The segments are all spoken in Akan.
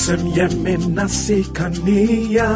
Wasem yemena sikania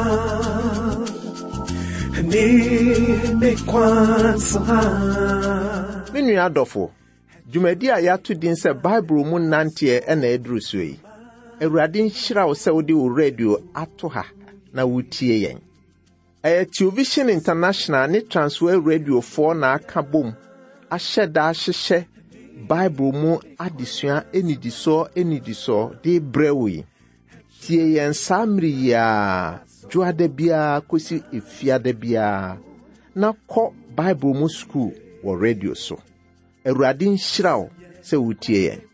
ni mekwansa. Minu adofo dwumadi a yatu din se Bible mu nante na eduru so yi. Awurade nhyira wo se wodi wo radio ato ha na wutie yen. Television International ni Transworld Radio 4 na aka bom ahyeda ahyehye Bible mu adesua enidiso de brewi. Tie yen samri ya juada bia kosi efiada bia na kɔ Bible mu school wo radio so. Awurade nhyira wo se wutie yen.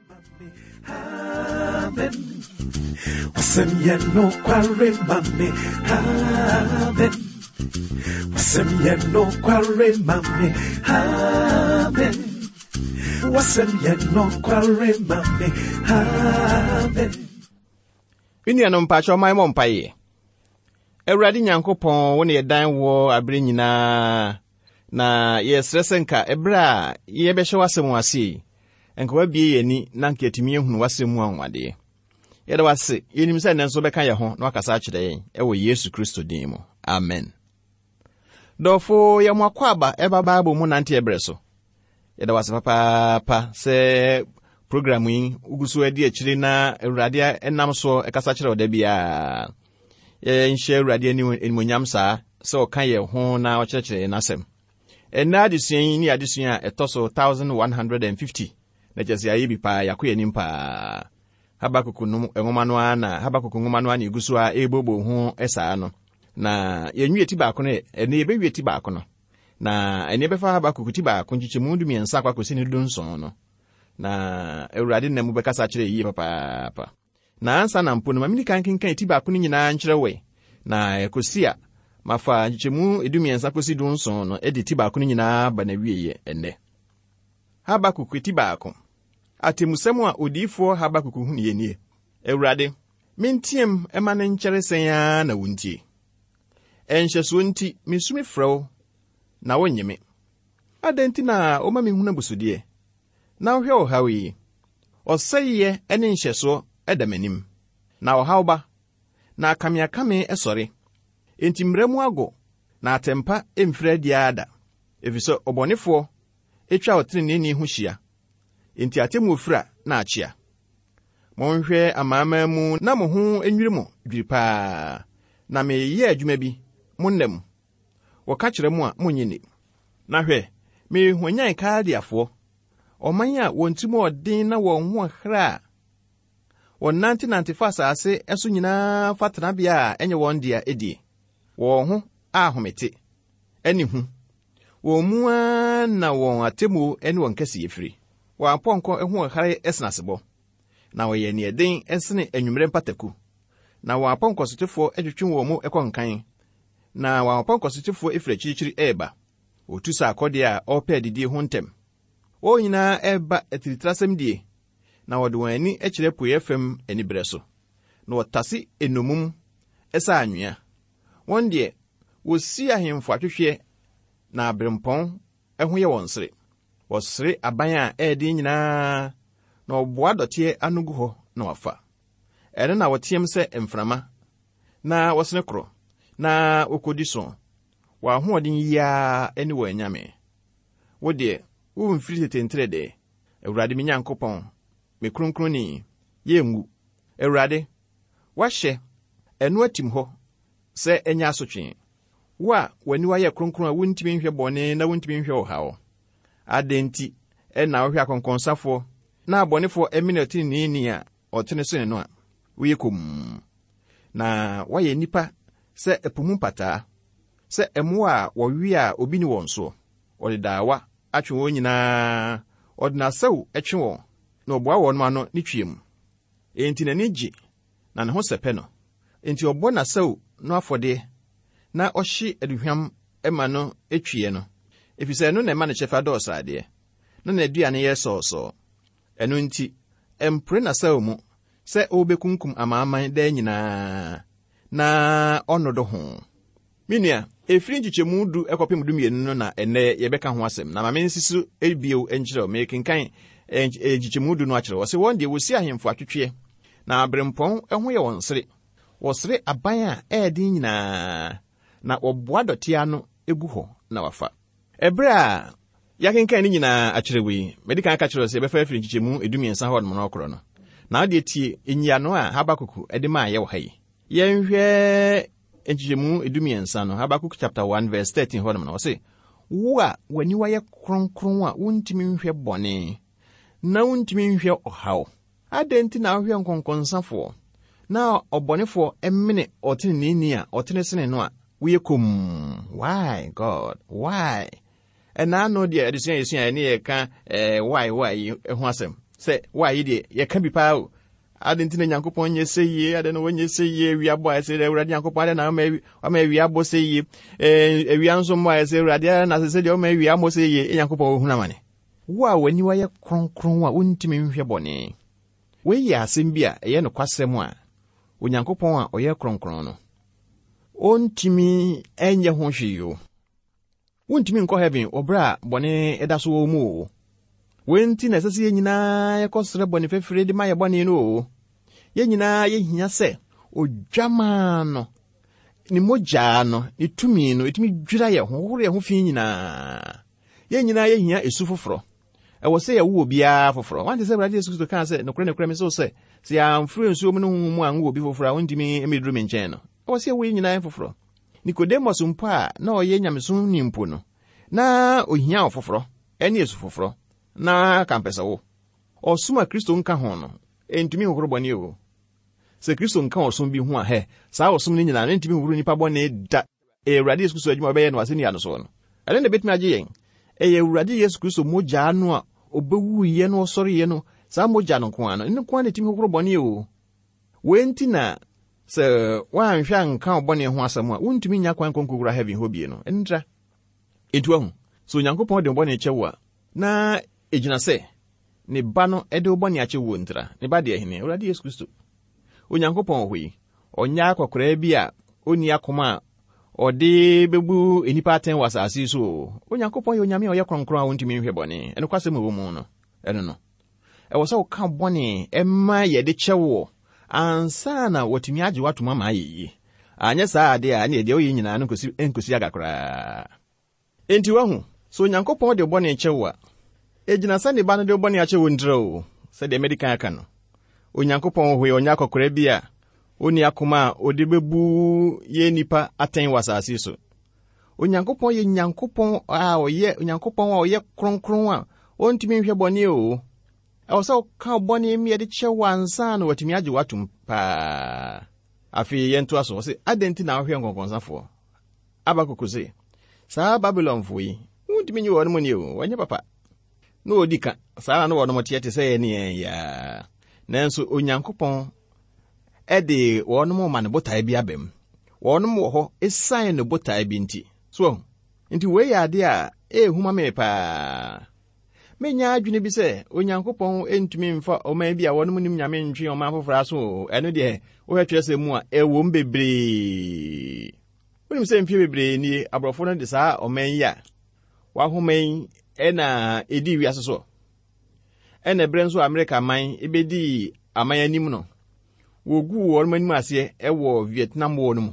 Wasem yeno kware mame amen. Wasem yeno kware mame amen. Wasem yeno kware mame amen. Inu mpacho mai mo mpaye. Awurade Nyankopɔn wo ne yedan wo abere nyina na yesresenka ebra yebehye wasem wase. Enka wabie yeni na nka yetimi ehunu wasem mu anwade. Yeda wase yenim se nenso beka ye ho na wakasa akire yen ewo Yesu Kristo din mu. Amen. Dofo ye mwakwaba eba Bible mu nante ebreso. Yeda wase papa se program yi ugusu edi akire na Awurade enam so ekasa akire oda bia. Ye nhye Awurade enimonyam saa se oka ye ho na okyerekere nasem. Ena adisuan ni adisuan etoso 1150 na jesi ayi bi pa yakoye nimpa. Habakuku ngoma no ana Habakuku ngoma no ana igusu a ebobo ho esa no na yenwie ti baako no ene yebewie ti baako no na ene befa Habakuku ti baako nchichemu ndu miensa kwa kosi ne dunson no na Awurade na mu bekasa kire yi papa na ansa na mpo no mamini kankan ti baako ni nyina nkyere we na ekosia mafa nchichemu edu miensa kosi dunson no edi ti baako ni nyina ba na wieye ene Habakuku ti baako atemusemu a odifo Habakuku hu yenie. Awurade, mentiem ema ne nkyeresen ya na wuntie. Enhyeso nti mesumi frɛw na wonyeme. Adenti na oma me hu na busudie. Na ohwe ohawi. Oseye ene nhyeso edamanim. Na ohawba na akame esore. Enti mremu ago na atempa emfra diada. Efiso obonefo etwa otreneni hu hia. Enti atemu ofura na achia. Monhwe amama mu na mo ho enwirimo dwiripa. Na me ye adwuma bi monnem. Woka kire mu a monyini. Na hwe me hwanyan kaadiafo. Oman a wontimo odin na won ho hra. Wonnante fa asase eso nyina fatena bia enye won dia edi. Wo ho ahomete. Eni hu. Wo mu na won atemu eni won kase yefiri. Wa ponko ehu hare esnasebo na wo ye ne eden esne enwumre mpataku na wa ponko sotefo edwetwe wo mu ekonkan na wa ponko sotefo efirachichiri eba otusa akode a opa didi ho ntem o nyina eba etiritrasem die na wode wani ekire poye fam enibreso na wotase enumum esa anwea won de wosi ahemfo atwehwe na abrempon eho ye wonsere Wasre abanya edi nyina na oboa dotie anugu ho na wafa. Ere na wotiem se emframa na wasne kro na okodiso. Wa hoodin ya eni wa nyame. Wode wo mfiri tetentre de. Awurade me Nyankopɔn me kronkroni yengu. Awurade wahye enu atim ho se enya asotwe. Wa wani wa ye kronkron a wontimi nhwe bone na wontimi nhwe ohawo. Adenti na ohwe akonkonsafo na abonefo eminati ni a otene so no a wiyekum na waye nipa se epumu pata se emu a wowi a obi ni wonso odidawa atwe wonyina odina saw etwe won na oboa won ma no ni twiem enti na nigi na ne ho sepe no enti obo na saw no afode na ohye aduhwam ema no etwie no efise no na ema ne chefa do osade no na aduane ye so eno nti empre na saw mu se obekunkum amaaman da nyina na onodo ho minia efiri nchichemu du ekopem du mienu no na ene yebeka ho asem na mame nsisu ebio enkyerɛ me kenkan nchichemu du no akyerɛ wo se won de wosi ahemfo atwetwe na abrempɔn ɛho yɛ wɔn sere wɔsere aban a ɛɛden nyinaa na wɔboa dɔte ano egu hɔ na wafa ɛbrɛ a yakenkan ne nyinaa akyerɛ wi medikan ka kyerɛ sɛ bɛfa afiri nkyɛmu edumiɛnsa hɔ no ɔkoro no na ade tie enyia no a Habakuk ɛde ma yɛ wɔ ha yi yɛnhwɛ nkyɛmu edumiɛnsa no Habakuk chapter 1 verse 13 hɔ no ɔse wo a wani wayɛ kronkron a wontimi nhwɛ bɔne na wontimi nhwɛ ɔhaw adɛnti na ahwɛ nkonkonsafoɔ na ɔbɔnefoɔ ɛmene ɔteneneni a ɔtene sene no a woyɛ kom why God why ɛna no deɛ adesua yɛsua ne yɛka why ho asɛm sɛ why deɛ yɛka bi paa o adɛnti na Nyankopɔn nyɛ sɛ yie adɛ no wɔnyɛ sɛ yie wiabɔ a sɛ Awurade Nyankopɔn adɛ na ama wiabɔ sɛ yie awia nso mmɔ a sɛ Awurade na sɛ deɛ ɔma wia mmɔ sɛ yie Nyankopɔn ohunu amane wo a wani wayɛ kronkron a wontimi nhwɛ bɔne woyɛ asɛm bi a ɛyɛ no kwasɛm a Onyankopɔn a ɔyɛ kronkron no ontimi ɛnyɛ ho hwee o wontimi nkɔ heaven ɔbrɛ a bɔne ɛda so wɔ mu o wenti na ɛsɛ sɛ yɛnyinaa yɛkɔsrɛ bɔne fɛfire de ma yɛ bɔne no o yɛnyinaa yɛhia sɛ odwamaa no ne mogyaa no ne tumi no ɛtumi dwira yɛ ho horo yɛ ho fi nyinaa yɛnyinaa yɛhia esu foforɔ ɛwɔ sɛ yɛwo obiara foforɔ wante sɛ Awurade Yesu Kristo kaa sɛ nokorɛ me so sɛ yɛamforo nsuo mu no honhom mu a ngo obi foforɔ a wontimi mmɛduru me nkyɛn no ɛwɔ sɛ yɛwo nyinaa foforɔ Nikodemos mpo a na ɔyɛ nyamesom ni mpo no na ohia wo foforɔ ɛne esu foforɔ na kampɛsɛ wo ɔsom a Kristo nka ho no ɛntumi hohoro bɔne o sɛ Kristo nka ɔsom bi ho a saa ɔsom no nyinaa ɛntumi hohoro nipa bɔne da Awurade Yesu Kristo adwuma ɔbɛyɛ no ase ni ano so no ɛne na betumi agye yɛn ɛyɛ Awurade Yesu Kristo mogya no a obɛwuiɛ no ɔsɔreɛ no saa mogya no nko ano ne nko ana timi hohoro bɔne o wenti na sɛ wanhwɛ anka bɔne ho asɛm a wontumi nya kwan konkokura heaven hɔ bie no ɛntra etu ahu so Nyankopɔn de bɔne kyɛ wo a na egyina sɛ ne ba no ɛde bɔne akyɛ wo ntra ne ba de ahene Awurade Yesu Kristo Onyankopɔn hɔ yi ɔnya akɔkora bi a onni akoma a ɔde bebu enipa aten wɔ asase so Onyankopɔn yɛ onyame a ɔyɛ kronkron a wontumi nhwɛ bɔne ɛno kwasɛm wɔ mu no ɛno no ɛwɔ sɛ woka bɔne ɛma yɛde kyɛ wo ansa na watumi agye watoma ma ayɛ anyɛ saa ade a ne deɛ woyɛ nyinaa no nkosi agakora enti wahu so Onyankopɔn de bɔne kyɛ wo a egyina sɛ ne ba no de bɔne akyɛ wo ndra o sɛ de medikan aka no Onyankopɔn hɔ yɛ ɔnya akɔkora bi a oni akoma a ɔde bebu yɛ nipa aten wɔ asase so Onyankopɔn yɛ Nyankopɔn a ɔyɛ kronkron a ɔntumi nhwɛ bɔne o ɛwɔ sɛ ɔka bɔne mi yɛde kyɛ wo ansa na watumi agye watom paa afei yɛnto aso sɛ adɛnti na ahwɛ nkɔnkɔnsafoɔ Habakuk sɛ saa Babylonfoɔ yi wontumi nye wɔn mu ne o wɔnyɛ papa na odi ka saa na wɔn mo te sɛ yɛ ne yɛn ya nanso Onyankopɔn ɛde wɔn mo ma ne botae bi abɛm wɔn mo wɔ hɔ esan ne botae bi nti so nti wei yɛ ade a ehuma me paa menya adwene bi sɛ Onyankopɔn entumi mfa ɔman bi a wɔn mo nim nyame ntwe ɔman foforɔ aso ɛno deɛ wohwɛ kyerɛ sɛ mu a ɛwɔ mbebree wonim sɛ mfie bebree nie aborɔfo no de saa ɔman yi a wahoman ɛna edi wiase so ɛna brɛ nso Amerika man ebedi aman anim no wogu wɔn anim aseɛ ɛwɔ Vietnam wɔ no mu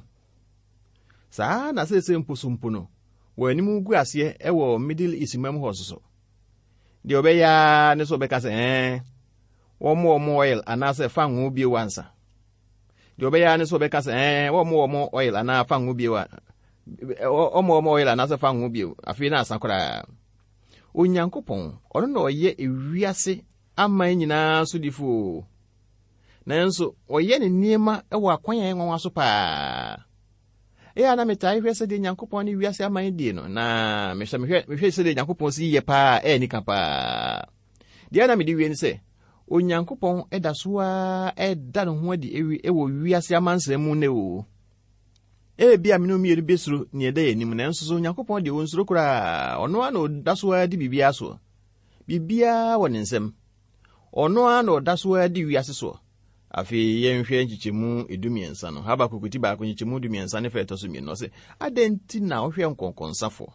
saa na sɛ mposompo no wɔ anim gu aseɛ ɛwɔ Middle East mam hɔ so deɛ ɔbɛya ne so ɔbɛka sɛ wɔn oil anaasɛ fa ngo bie wansa deɛ ɔbɛya ne so ɔbɛka sɛ wɔn oil anaa fa ngo bie wa wɔn oil anaasɛ fa ngo bie afei na asa koraa Onyankopɔn ɔno na ɔyɛ ewiase aman nyinaa so difo nanso ɔyɛ ne nneɛma ɛwɔ akwan yɛn nwanwa so paa na metaa hwɛ sɛ de Nyankopɔn ne wiase aman die no na mehwɛ sɛ de Nyankopɔn si yɛ paa nika paa deɛ na mede wie ne sɛ Onyankopɔn ɛda so a ɛda no ho adi ɛwɔ wiase amansɛm mu ne o bia me no mmienu besuro ne ɛda yɛnim nanso so Onyankopɔn de onsuro koraa ɔno a na ɔda so a de bibia so bibia wɔ ne nsɛm ɔno a na ɔda so a de wiase so afei yɛnhwɛ nkyekyɛmu edumiɛnsa no Habakuk ti baako nkyekyɛmu edumiɛnsa ne fɛtɔ so mmienu sɛ adɛnti na ɔhwɛ nkɔnkɔnsafo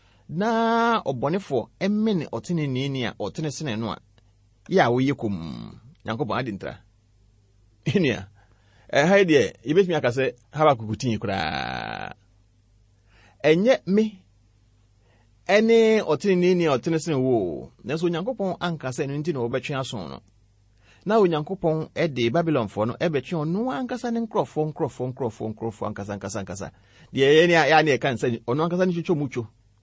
na ɔbɔnefoɔ ɛmene ɔteneneni a ɔtene sene no a yɛ a woyɛ kom Nyankopɔn adintra Inia. Haide, ibet mi akase Habakkuk tin kura. Enye me ene otini ni otini sen wo. Nanso Onyankopɔn ankasa no nti na obetwe aso no. Na Onyankopɔn de Babylon fo no ebetwe ono ankasa ne nkrofo ankasa. De ye ya ne kan se ono ankasa ne twetwo mucho.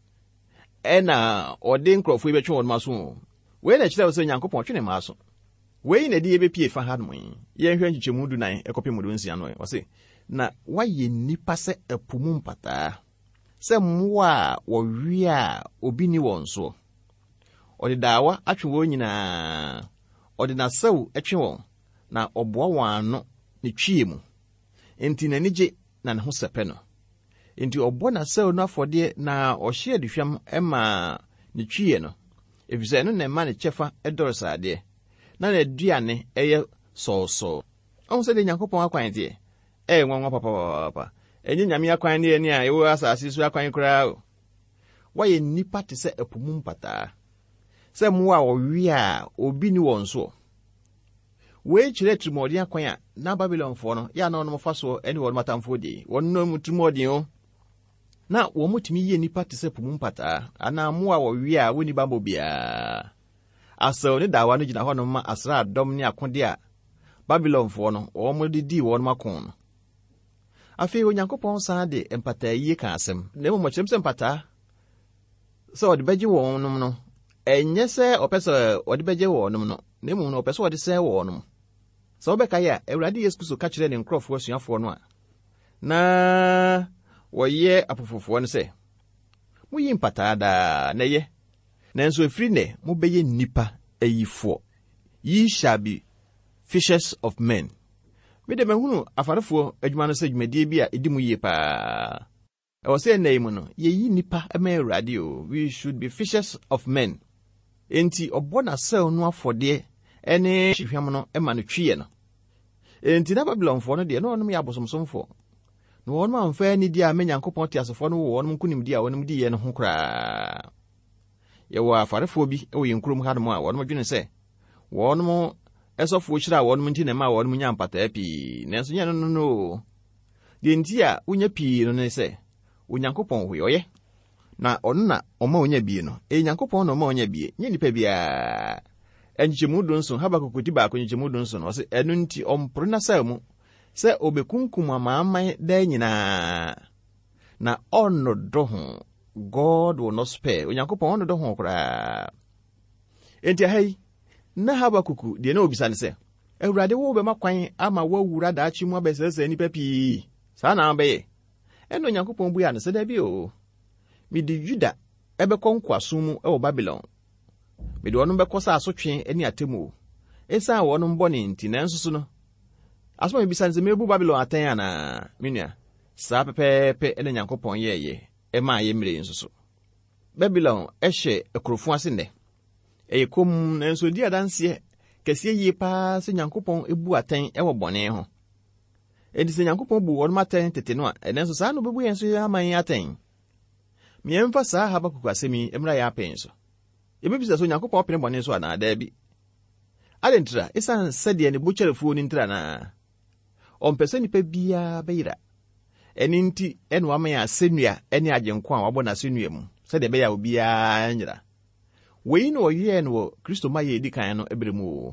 Ena ode nkrofo ebetwe ono maso. We na kire wo se Onyankopɔn twene maso. We na de ebepie fa ha no ye hwe nchichemu du nan ekopem do nsia no wo se na waye nipa se apumu mpata. Se mmoa wo wi a obi ni wonso. Ode dawa atwe wo nyina. Ode na sew etwe won na oboa wan no ne twie mu. Enti na nije na ne ho sepe no. Enti obo na sew no afode na ohye aduhwam ema ne twie no. Efise no na ma ne chefa edorosade. Na na duane eye so. On se de Nyankopɔn akwan tie. Nwanwa papa. Enye nyame akwan ne ni a ewo asase so akwan kura o. Waye nipa te se apumu mpata. Se mmoa wo wi a obi ni wonso. We kire trimodi akwan a na Babylon fo no ya na ono fa so eni wo matamfo di. Wonno mu trimodi o. Na wo mutimi ye nipa te se apumu mpata. Ana mmoa wo wi a woni bambo bia. Aso ne dawa no gina ho no ma asra adom ne akode a Babylon fo no wo modidi wo no makon no. Afi Onyankopɔn san de empata yie ka asem. Na mo kyerem se empata. So odi beji wo no no. Enye se opese odi beje wo no no. Na mo no opese odi se wo no. So obeka ya Ewurade Yesu Kristo ka kire ne nkrofo asuafo no a. Na wo ye apofofo no se. Mo yi empata da na ye. Nanso efiri ne mo beye nipa ayifo. Ye shall be fishers of men. Me de mehunu afarefo adwuma no se dwumadie bi a edimu yie pa. E wo se nai mu no ye yi nipa ema Ewurade o. We should be fishers of men. Enti obo na sel no afode ene hwehwam no ema no twie no. Enti na Babylon fo no de no onum ya bosomsomfo. No onum amfa ni dia me Nyankopɔn te asefo no wo onum kunim dia onum di ye no ho kra. Ye wa afarefo bi e wo yenkrum ha no a onum dwene se wo onum esofo chira wonum nti na ma wonum nya mpata pi nanso nya no de nti a unya pi no ne se Onyankopɔn hoye na ono na oma onya bi no Nyankopɔn na oma onya bi nya nipa bia enchemu donso Habakkuk ti ba ko enchemu donso no se enu nti ompro na sa mu se obekunkum amaaman da nyina na ono do ho God will not spare Onyankopɔn ono do ho kra enti hai na Habakkuk de na obisa ne se Ewurade wo be makwan ama wawura da achi mu abesese nipa pi sa na be eno Onyankopɔn bu ya ne se da bi o mi di Juda ebe konkwaso mu e wo Babylon mi de wono be kosa asotwe ani atemu esa wono mbone nti na nsusu no asoma mi bisa ne se mebu Babylon atan ana minua sa pepepe ene Nyankopɔn yeye e ma ye mire nsusu Babylon ehye ekrofo ase ne ekom nanso di adanse kese yie pa se Nyankopɔn ebu aten e wo bone ho edi se Nyankopɔn bu won maten tete no a nanso sa no bebu yen so aman aten miemfa sa Habakkuk asemi emra ya pen so ebibisa so Nyankopɔn pene bone so ana da bi adentra isan sede ne bukyerefo ni ntra na ompese nipa bia beira eninti eno aman asenua ene agenko a wabo na asenua mu sede be ya obi a nyira we no ye no Kristo ma ye dikan no ebremu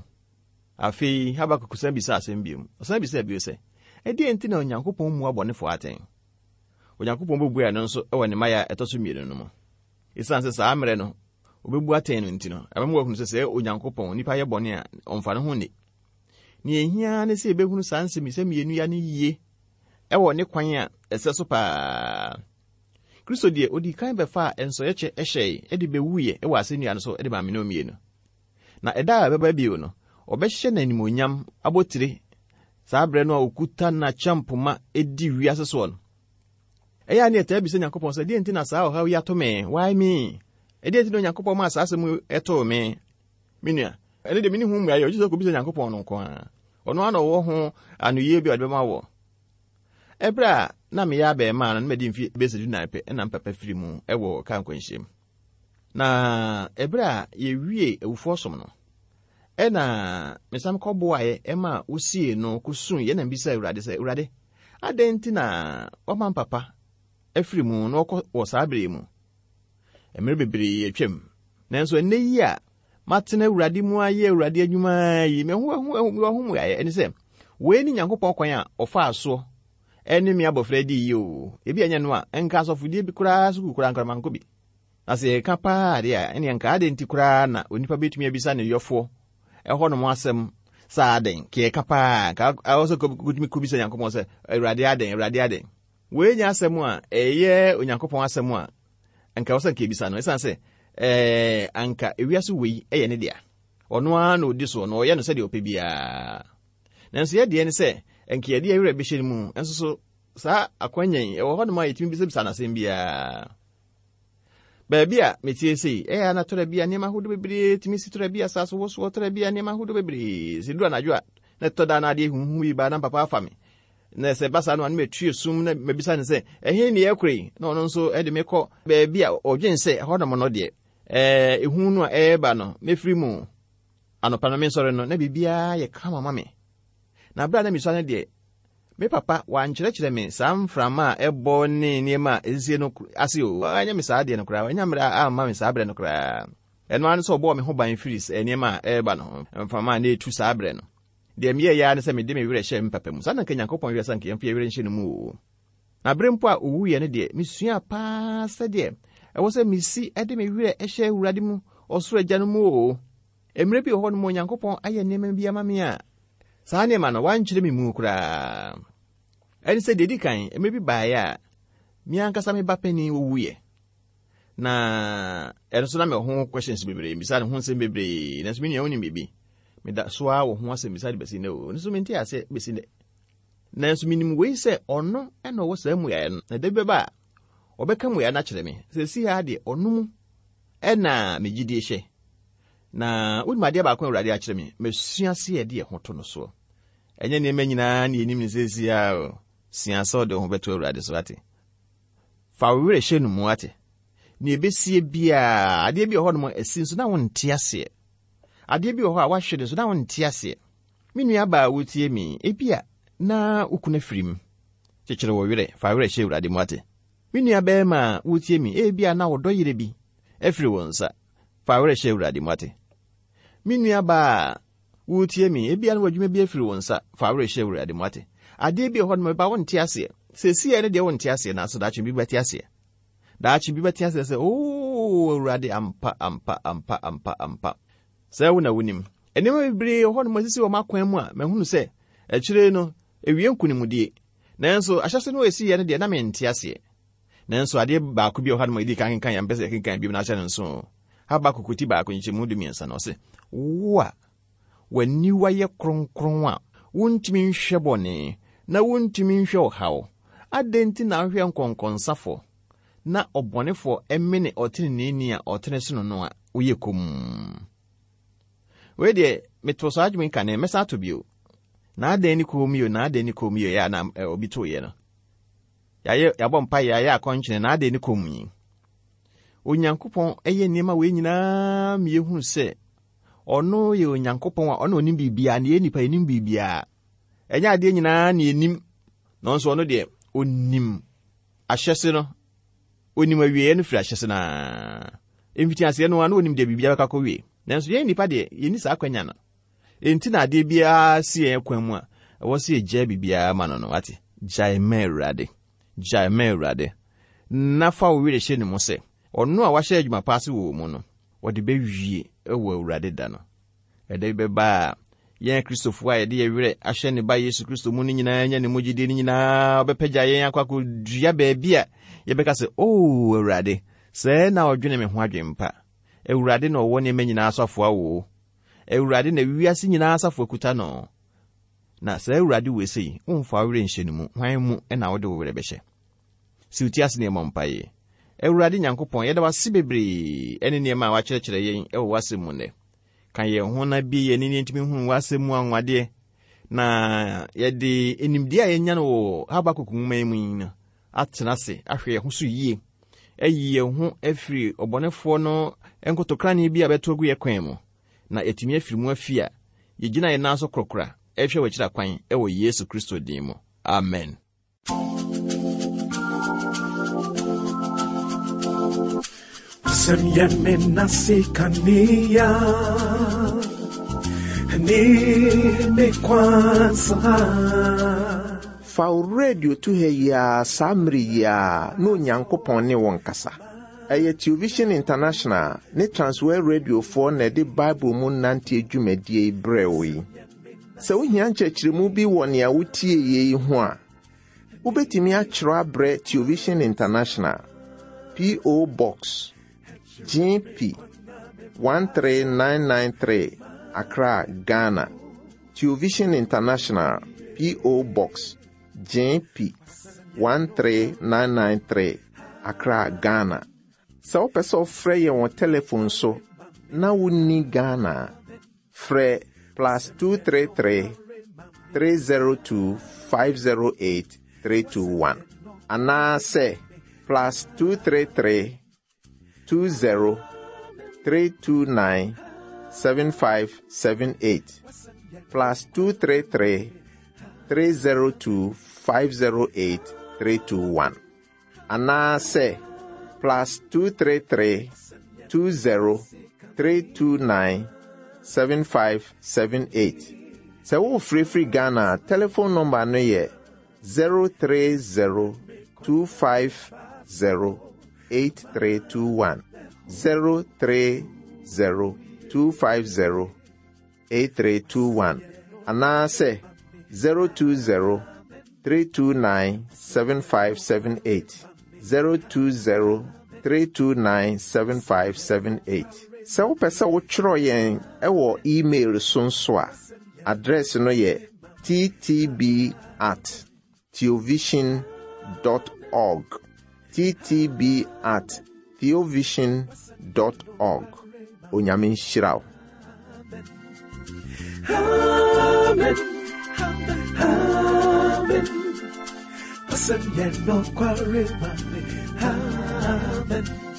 afi Habakkuk san bisa asem biem san bisa bi se edi enti na Onyankopɔn mu abonefo aten Onyankopɔn bebu ya no nso e wone maya etoso mienu no mo isan se sa amre no obebu aten no enti no abemu wakunu se Onyankopɔn nipa ye bone a omfa no ho ni ehia ne se ebehunu sanse mi se mienu ya ne yie e wone kwan a eseso pa Kristo die odi kan befa enso yeche ehye edi bewuye e wasenu no so edi ma meno mienu na eda beba bio no obehye na animonyam abotire saa bre no okuta na champoma edi wiase so no eya ne eta bi se Nyankopɔn se die enti na saa oha wi atome why me edi enti no Nyankopɔn ma saa asem eto me minua ene de mini hu mu ayo jiso ko bi se Nyankopɔn no nko a ono ana wo ho anoye bi ode ma wo ebra na me ya be ma na me di mfi besedu na pe na mpapa firi mu ewo kan kwanhyem na ebra ye wie ewufo som no ena mesam kɔboae ɛma usie no kusun ye na mbisa Awurade sɛ Awurade adɛn na ɔman papa afiri mu na ɔkɔ wɔ saa bere mu emere bebree atwam nanso enne yi a matena Awurade mu ayɛ Awurade adwuma yi me ho ayɛ ɛne sɛ we ni Nyankopɔn kwan a ɔfa aso ɛne me abɔfra di yi o ebi anya no a enka asɔfodie bi kura so kura nkramanko bi ase ka pa de a ene enka ade nti kura na onipa betumi abisa ne yɔfo ɛhɔ no mo asɛm saa den ke ka pa ka also gudumi kubisa Nyankopɔn sɛ Awurade aden we nya asɛm a ɛyɛ Onyankopɔn asɛm a enka wɔsɛ ke bisa no esan sɛ anka ewiase wei ɛyɛ ne dia ɔno a na odi so no ɔyɛ no sɛ de opɛ bia nanso yɛ de ne sɛ enka yɛ de awura behyɛ mu enso so saa akwanyen ɛwɔ hɔ no ma yɛtumi bisa na asɛm bia baabi a metie sei na tɔrɔ bia nema hodo bebree tumi si tɔrɔ bia saso wo so tɔrɔ bia nema hodo bebree si dura anadwo a na tɔda na ade huhu bi ba na papa afa me na sɛ basa no an metue sum na mebisa ne sɛ ɛhe ne yɛkore na ɔno nso ɛde me kɔ baabi a ɔdwen sɛ hɔ no mo no de ehu no a ɛba no mefiri mu anopa no me nsɔre no na bibia yɛ kama ma me na bra na misua ne de me papa wankyerɛkyerɛ me saa mframa a ɛbɔ ne niema ezie no ase o anya me saa de no kra anya mra amma me saa bre no kra ɛno an so ɔbɔ me ho ban firis niema a ɛba no mframa na etu saa bre no de me ya ne sɛ me de me werɛ hyɛ mpapa mu sa na ka Nyankopɔn wiɛ sanke yɛmfa werɛ nhyɛ no mu o na bre mpo a owu yɛ ne de misua pa sɛ de ɛwɔ sɛ misi ɛde me werɛ ɛhyɛ Awurade mu ɔsoro agya no mu o emre bi hɔ no mo Nyankopɔn ayɛ niema bi ama me a saa niema no wankyerɛ me mu kra ɛne sɛ dedi kan emre bi baeɛ a mi ankasa me ba pani owuye na ɛno so na me ho questions bebree bisa ne ho nsɛm bebree nanso me nua woni bebi me da so a wo ho asɛm bisa de besi ne o nso me nti ase besi ne nanso minim wei sɛ ɔno ɛna ɔwɔ saa mu ya na da bi ba ɔbɛka mu ya na kyerɛ me sɛ si ha de ɔno ɛna me gidie hyɛ na wodi made ba ko Awurade a kyerɛ me mesua se yɛ de ho to no so ɛnyɛ ne ma nyinaa ne enim ne sesi a o siasa de ho beto Awurade so ate fa werɛ hyɛ no mu ate ne ebesie bia ade bi hɔ no asi so na wonte ase ade bi hɔ a wahwɛ de so na wonte ase me nua ba wotie mi ebia na ukuna firim kyekere wo werɛ fa werɛ hyɛ Awurade mu ate me nua ba ma wotie mi ebia na wodɔ yere bi afiri wo nsa fa werɛ hyɛ Awurade mu ate me nua ba wotie mi ebia na wadwuma bi afiri wo nsa fa werɛ hyɛ Awurade mu ate ade bi hɔ no ba wonte ase sesi ene de wonte ase na so da chi bi beti ase da chi bi beti ase se o Awurade ampa sɛ wo na wonim enema bebree hɔ no masisi wɔ makwan mu a mahunu sɛ akyire no ewie nkunimudie nanso ahyɛse no esi ene de na mente ase nanso ade ba ko bi hɔ no idi kan ya mpese kan bi na ahyɛ no nso ha ba kokuti ba ko nkyemu de miensa no se wo wani wayɛ kronkron a wontimi nhwɛ bɔne na wontimi nhwɛ ɔhaw adenti na ahwɛ nkonkonsafo na ɔbɔnefo emene ɔteneni a ɔtene so no a woyɛ kom we de metoso adwumi kane mesa to bio na adeni komio ya na obi to ye no ya bɔ mpa ya akɔnkyene na adeni komunyi Onyankopɔn ɛyɛ niema we nyinaa miehu sɛ ɔno yɛ Onyankopɔn a ɔno onim bibia na nipa enim bibia ɛnya ade nyinaa na enim no nso ɔno de onim ahyɛse no onim awie no firi ahyɛse na emfiti ase no ana onim de bibia bɛka kɔ wie nanso yɛn nipa de yɛni saa kwanya no enti na ade bia si yɛn kwan mu a ɛwɔ se gya bibia ma no ate gya Awurade na fa wo wire hyɛ ne mu sɛ ɔno a wahyɛ adwuma paase wɔ mu no wɔde bɛwie ɛwɔ Awurade da no ɛda bɛba yɛn Kristofo a yɛde yɛwerɛ ahyɛ ne ba Yesu Kristo mu no nyinaa nya ne mogide no nyinaa ɔbɛpagya yɛn akɔ dua baabi a yɛbɛka sɛ o Awurade sɛ na ɔdwene me ho adwempa Awurade na ɔwɔ ne ma nyinaa asafo awo Awurade na wiase nyinaa asafo akuta no na sɛ Awurade wɔ sei womfa werɛ nhyɛ no mu hwan mu na wode wo werɛ bɛhyɛ si uti ase ne mɔmpae Awurade Nyankopɔn yɛda wase bebree ɛne nneɛma a wakyerɛkyerɛ yɛn ɛwɔ wase mu ne kan yɛn ho na bi yɛn ni ntimi hu wase mu anwade na yɛde enimdi a yɛnya no wɔ Habakuk nwoma mu yi no atena se ahwɛ yɛn ho so yie ayi yɛn ho afiri ɔbɔnefoɔ no nkotokrane bi a bɛto gu yɛ kwan mu na etumi afiri mu afia yegyina yɛ nan so krokra ehwe wachira kwan ɛwɔ Yesu Kristo din mu. Amen. Semyane nasikania ni kwanza fa radio to he ya samri ya no nyankopon ne won kasa. Eye Television International ne Transworld Radio for na de Bible mu nante adwumadie brewi. Se wo hia nkyekiremu bi won ya wotie ye ho a ubetimi akiro abre Television International P.O. Box GP 13993 Accra, Ghana. Television International P.O. Box GP 13993 Accra, Ghana. So person frey on telephone so na wuni Ghana frey +233 302 508 321 ana say +233 20 329 7578 +233 302 508 321 ana say +233 20 329 7578. Se wo free Ghana telephone number no ye 030 250 8321 030 250 8321 ana say 020 329 7578 020 329 7578. Se wo pese wo chiro yen ewo email sonso a address no ye ttb@theovision.org ttb@theovision.org. Onyame nhyiraw. Amen. Amen. Wasem yeno kware mame. Amen.